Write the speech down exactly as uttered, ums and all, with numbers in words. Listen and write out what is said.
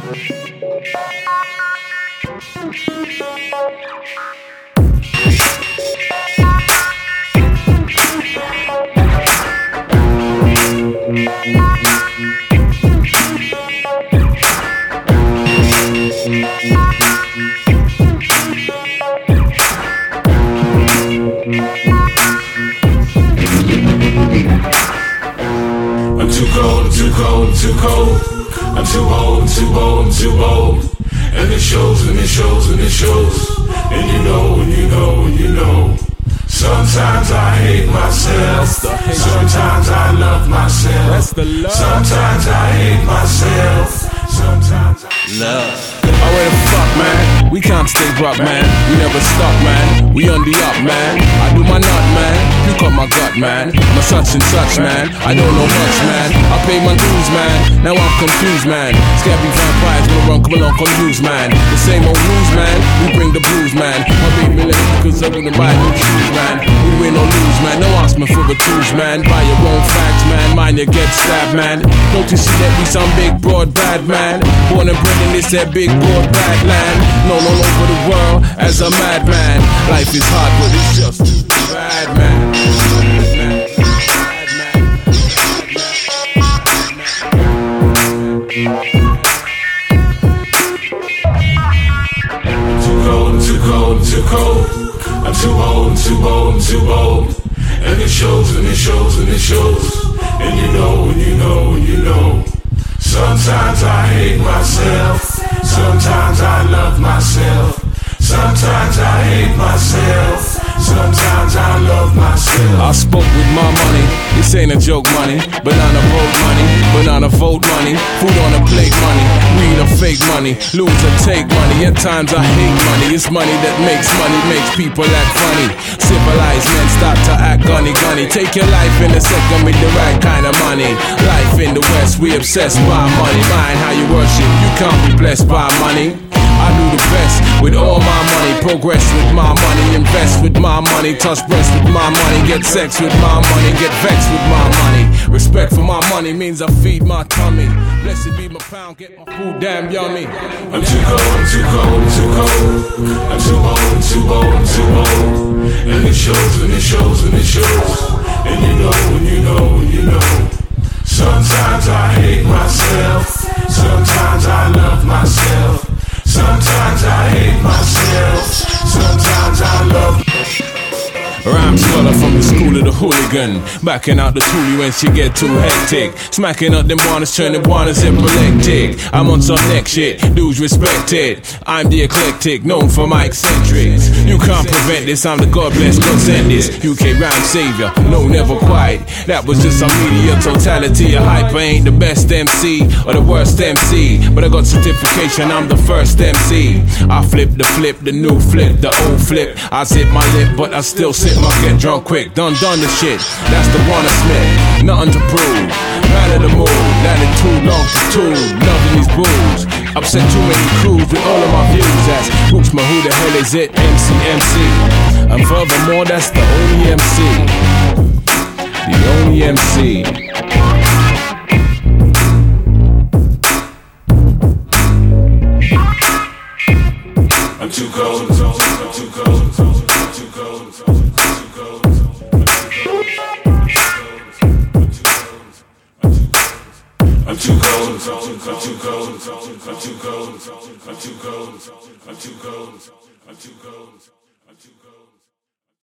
I'm too cold, I'm too cold, I'm too cold. I'm too old, I'm too old, I'm too old. And it shows, and it shows, and it shows. And you know, and you know, and you know. Sometimes I hate myself. Sometimes I love myself. Sometimes I hate myself. Sometimes I love. Oh, where the fuck, man? We can't stay broke, man. We never stop, man. We on the up, man. I do my nut, man. You cut my gut, man. I'm a such and such, man. I don't know much, man. I pay my dues, man. Now I'm confused, man. Scabby vampires gonna run, come along, confused, man. The same old news, man. We bring the blues, man. My baby left because I wanna buy new shoes, man. We win or lose, man. No ask me for the tools, man. Buy your own facts, man. Mind you get stabbed, man. Don't you see that we some big broad bad, man? Born and bred in this that big broad bad land. Known all over the world as a madman. Life is hard, but it's just bad, man. Too cold, I'm too cold, I'm too cold. I'm too old, I'm too old, I'm too old. And it shows, and it shows, and it shows. And you know, and you know, and you know. Sometimes I hate myself. Sometimes I love myself. Sometimes I hate myself. Sometimes I love myself. I spoke with my money. This ain't a joke money. Banana vote money. Banana vote money. Food on a plate money. Weed or fake money. Lose or take money. At times I hate money. It's money that makes money. Makes people act funny. Civilized men start to act gunny gunny. Take your life in a second with the right kind of money. Life in the West, we obsessed by money. Mind how you worship. You can't be blessed by money. I do the best with all my money. Progress with my money. Invest with my money. Touch breasts with my money. Get sex with my money. Get vexed with my money. Respect for my money means I feed my tummy. Blessed be my pound. Get my food damn yummy. I'm too cold, I'm too cold, I'm too cold. I'm too old, I'm too old, I'm too old. And it shows, and it shows, and it shows. And you know, and you know, and you know. Sometimes I hate myself. Sometimes I love myself. Sometimes I hate myself. Sometimes I love myself. Rhyme scholar from the school of the hooligan. Backing out the toolie when she get too hectic. Smacking up them wannas, turning wannas epileptic. I'm on some next shit, dudes respect it. I'm the eclectic, known for my eccentrics. You can't prevent this, I'm the God bless, God send this. U K rhyme savior, no never quite. That was just some media totality. A hype, I ain't the best M C or the worst M C, but I got certification, I'm the first M C. I flip the flip, the new flip, the old flip. I zip my lip, but I still sit my get drunk quick. Done done the shit, that's the one I Smith. Nothing to prove, man of the mood. That it too long to tune, loving these booze. Upset too many crews with all of my views. That's Hoochma, who the hell is it? M C, M C. And furthermore, that's the only M C. The only M C. I'm too cold, I'm too cold, I'm too cold, I'm too cold, I'm too cold, I'm too cold. I'm too cold, I'm too cold, I'm too cold, I'm too cold, I'm too cold, I'm too cold, I'm too cold, I'm too cold.